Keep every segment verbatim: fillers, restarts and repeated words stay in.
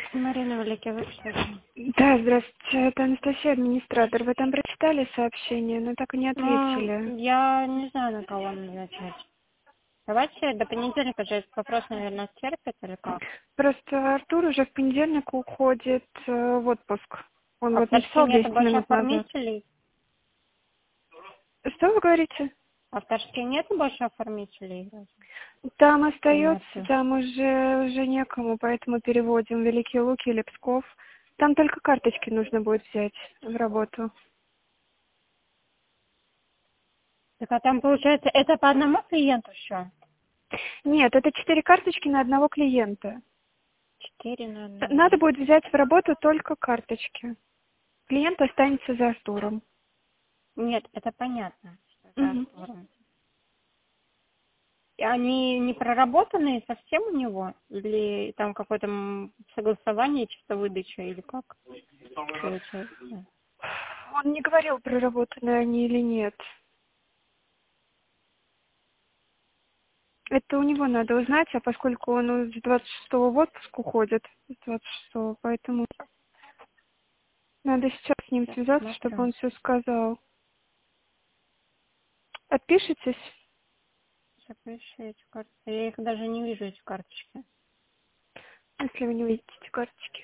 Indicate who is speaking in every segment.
Speaker 1: Марина Валикова, что ли?
Speaker 2: Да, здравствуйте, это Анастасия, администратор. Вы там прочитали сообщение, но так и не ответили.
Speaker 1: Ну, я не знаю, на кого начать. Давайте до понедельника же этот вопрос, наверное, стерпит или как?
Speaker 2: Просто Артур уже в понедельник уходит э, в отпуск. Он
Speaker 1: А в
Speaker 2: вот
Speaker 1: Торжке
Speaker 2: написал
Speaker 1: нету
Speaker 2: десять
Speaker 1: больше
Speaker 2: минут назад.
Speaker 1: оформителей?
Speaker 2: Что вы говорите?
Speaker 1: А в Торжке нету больше оформителей?
Speaker 2: Там остается,
Speaker 1: Понятно.
Speaker 2: там уже, уже некому, поэтому переводим Великие Луки, Лепсков. Там только карточки нужно будет взять в работу.
Speaker 1: Так а там, получается, это по одному клиенту еще?
Speaker 2: Нет, это четыре карточки на одного клиента.
Speaker 1: Четыре на одного.
Speaker 2: Надо будет взять в работу только карточки. Клиент останется за Артуром.
Speaker 1: Нет, это понятно, что за
Speaker 2: Мгм.
Speaker 1: Артуром. И они не проработанные совсем у него? Или там какое-то м, согласование, чисто выдача, или как? Получается.
Speaker 2: Он не говорил, проработаны они или нет. Это у него надо узнать, а поскольку он с двадцать шестого в отпуск уходит, с двадцать шестого, поэтому надо сейчас с ним
Speaker 1: Сейчас
Speaker 2: связаться, чтобы
Speaker 1: смотрю.
Speaker 2: он все сказал. Отпишитесь?
Speaker 1: Запиши эти карты. Я их даже не вижу, эти карточки.
Speaker 2: Если вы не видите эти карточки.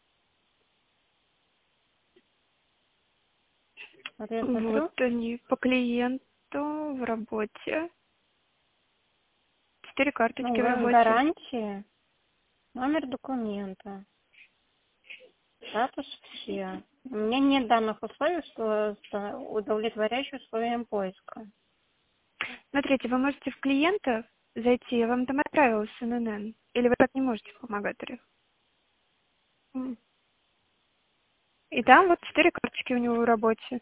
Speaker 1: Вот я
Speaker 2: Вот
Speaker 1: смотрю.
Speaker 2: они по клиенту в работе. Четыре
Speaker 1: Ну,
Speaker 2: карточки в
Speaker 1: га-
Speaker 2: работе.
Speaker 1: гарантии. Номер документа. Статус все. У меня нет данных условий, что что удовлетворяющих условиям поиска.
Speaker 2: Смотрите, вы можете в клиента зайти, я вам там отправила с эн эн эн. Или вы так не можете в помогаторе? М. И там вот четыре карточки у него в работе.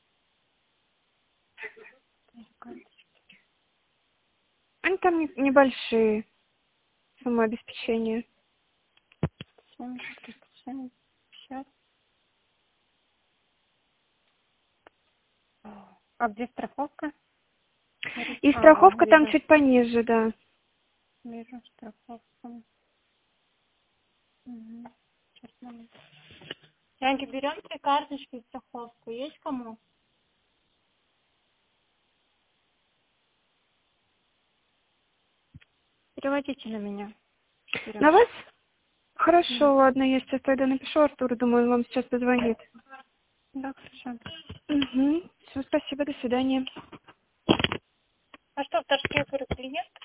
Speaker 2: Они там не- небольшие, самообеспечение.
Speaker 1: семьдесят, триста семьдесят, пятьдесят. А где страховка?
Speaker 2: И
Speaker 1: А, вон,
Speaker 2: страховка там
Speaker 1: вижу.
Speaker 2: чуть пониже, да.
Speaker 1: Вижу страховку. Угу. Сейчас, момент. Янки, берем три карточки в страховку. Есть кому? Переводите на меня.
Speaker 2: На
Speaker 1: Берем.
Speaker 2: вас?
Speaker 1: Да,
Speaker 2: Хорошо, ладно, я сейчас тогда напишу Артуру, думаю, он вам сейчас позвонит.
Speaker 1: да, хорошо.
Speaker 2: Угу. Все, спасибо, до свидания.
Speaker 1: А что, в Торжке, говорю, клиент?